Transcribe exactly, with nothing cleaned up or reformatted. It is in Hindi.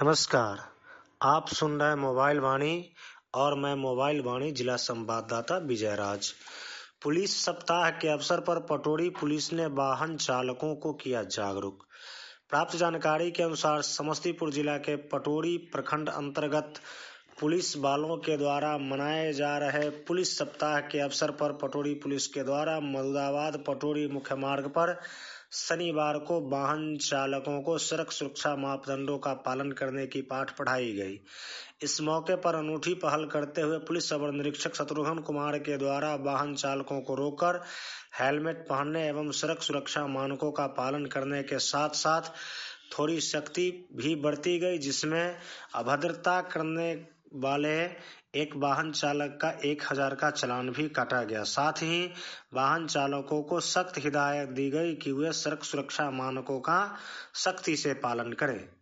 नमस्कार, आप सुन रहे हैं मोबाइल वाणी और मैं मोबाइल वाणी जिला संवाददाता विजय राज। पुलिस सप्ताह के अवसर पर पटोरी पुलिस ने वाहन चालकों को किया जागरूक। प्राप्त जानकारी के अनुसार समस्तीपुर जिला के पटोरी प्रखंड अंतर्गत पुलिस वालों के द्वारा मनाए जा रहे पुलिस सप्ताह के अवसर पर पटोरी पुलिस के द्वारा मरुदाबाद पटोरी मुख्य मार्ग पर शनिवार को वाहन चालकों को सड़क सुरक्षा मापदंडों का पालन करने की पाठ पढ़ाई गई। इस मौके पर अनूठी पहल करते हुए पुलिस अवर निरीक्षक शत्रुघ्न कुमार के द्वारा वाहन चालकों को रोककर हेलमेट पहनने एवं सड़क सुरक्षा मानकों का पालन करने के साथ साथ थोड़ी सख्ती भी बरती गई, जिसमें अभद्रता करने वाले एक वाहन चालक का एक हजार का चालान भी काटा गया। साथ ही वाहन चालकों को सख्त हिदायत दी गई कि वे सड़क सुरक्षा मानकों का सख्ती से पालन करें।